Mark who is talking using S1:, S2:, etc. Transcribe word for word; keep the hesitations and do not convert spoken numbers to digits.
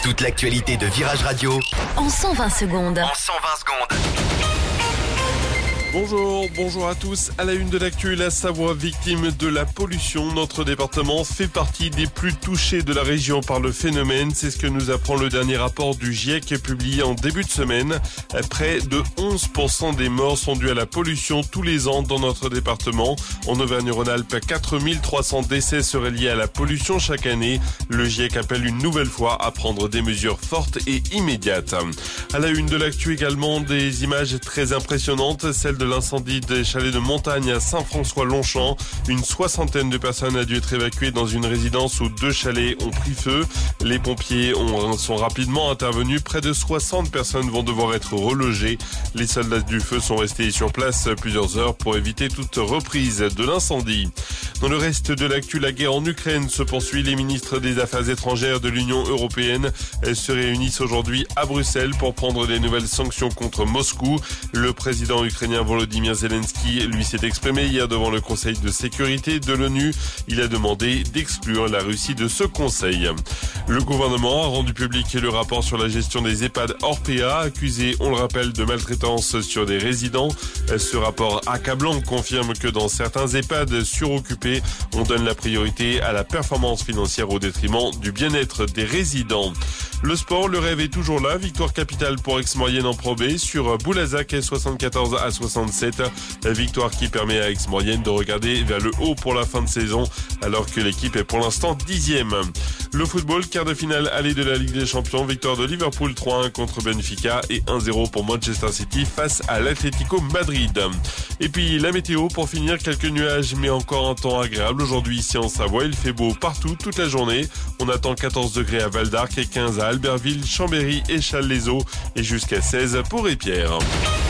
S1: Toute l'actualité de Virage Radio
S2: en cent vingt secondes.
S1: En cent vingt secondes.
S3: Bonjour, bonjour à tous. À la une de l'actu, la Savoie victime de la pollution. Notre département fait partie des plus touchés de la région par le phénomène. C'est ce que nous apprend le dernier rapport du GIEC publié en début de semaine. Près de onze pour cent des morts sont dus à la pollution tous les ans dans notre département. En Auvergne-Rhône-Alpes, quatre mille trois cents décès seraient liés à la pollution chaque année. Le GIEC appelle une nouvelle fois à prendre des mesures fortes et immédiates. À la une de l'actu également, des images très impressionnantes, celles de l'incendie des chalets de montagne à Saint-François-Longchamp. Une soixantaine de personnes a dû être évacuées dans une résidence où deux chalets ont pris feu. Les pompiers ont, sont rapidement intervenus. Près de soixante personnes vont devoir être relogées. Les soldats du feu sont restés sur place plusieurs heures pour éviter toute reprise de l'incendie. Dans le reste de l'actu, la guerre en Ukraine se poursuit. Les ministres des Affaires étrangères de l'Union européenne se réunissent aujourd'hui à Bruxelles pour prendre des nouvelles sanctions contre Moscou. Le président ukrainien Volodymyr Zelensky lui s'est exprimé hier devant le Conseil de sécurité de l'ONU. Il a demandé d'exclure la Russie de ce conseil. Le gouvernement a rendu public le rapport sur la gestion des EHPAD Orpea, accusés, on le rappelle, de maltraitance sur des résidents. Ce rapport accablant confirme que dans certains EHPAD suroccupés, on donne la priorité à la performance financière au détriment du bien-être des résidents. Le sport, le rêve est toujours là. Victoire capitale pour Aix-Maurienne en Pro B sur Boulazac soixante-quatorze à soixante-sept. Victoire qui permet à Aix-Maurienne de regarder vers le haut pour la fin de saison alors que l'équipe est pour l'instant dixième. Le football, quart de finale aller de la Ligue des Champions. Victoire de Liverpool trois à un contre Benfica et un zéro pour Manchester City face à l'Atlético Madrid. Et puis la météo pour finir, quelques nuages mais encore un temps agréable. Aujourd'hui ici en Savoie, il fait beau partout toute la journée. On attend quatorze degrés à Val d'Arc et quinze à Albertville, Chambéry et Challes-les-Eaux et jusqu'à seize pour Épierre.